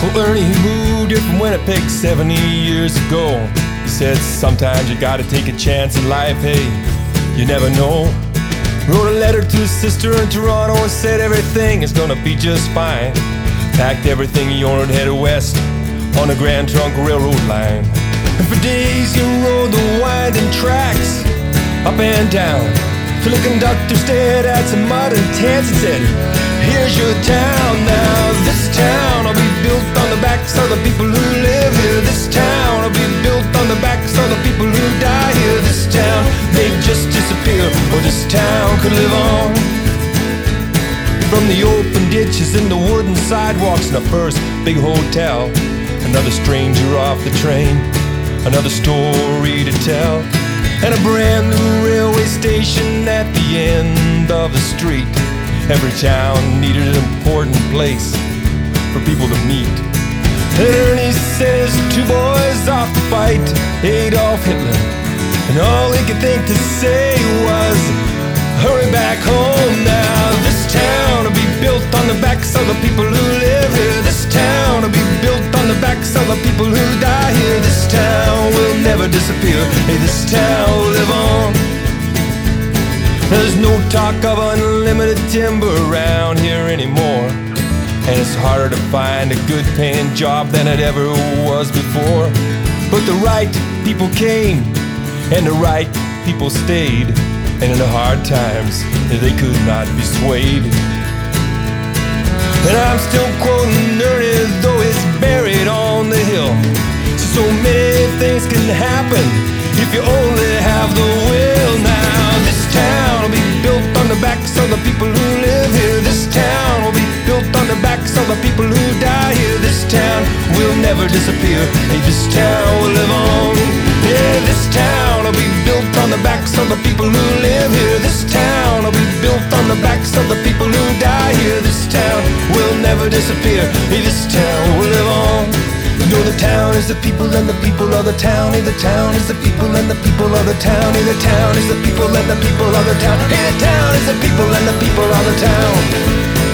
Well, Ernie moved here from Winnipeg 70 years ago. He said sometimes you gotta take a chance in life, hey, you never know. Wrote a letter to his sister in Toronto and said everything is gonna be just fine. Packed everything he owned and headed west on the Grand Trunk Railroad line. And for days he rode the winding tracks up and down, till the conductor stared at some mud and tents and said, here's your town now. This town will be built on the backs of the people who live here. This town will be built on the backs of the people who die here. This town may just disappear, or this town could live on. From the open ditches and the wooden sidewalks and the first big hotel, another stranger off the train, another story to tell. And a brand new railway station at the end of the street. Every town needed an important place for people to meet. And Ernie says two boys off to fight Adolf Hitler, and all he could think to say was, hurry back home now. This town will be built on the backs of the people who live here. This town will be built on the backs of the people who die here. This town will never disappear. Hey, this town will live on. There's no talk of unlimited timber around here anymore, and it's harder to find a good paying job than it ever was before. But the right people came, and the right people stayed, and in the hard times, they could not be swayed. And I'm still quoting Ernie, though he's buried on the hill. So many things can happen if you only have the will. Now this town will be built on the backs of the people who live here. This town will be built on the backs of the people who die here. This town will never disappear. Hey, this town will live on. Yeah, this town will be built on the backs of the people who live here. This town will be built on the backs of the people who die here. This town will never disappear. Hey, this town will live on. You know the town is the people and the people of the town. Hey, the town is the people and the people of the town. Hey, the town is the people and the people of the town. Hey, the town is the people and the people of the town.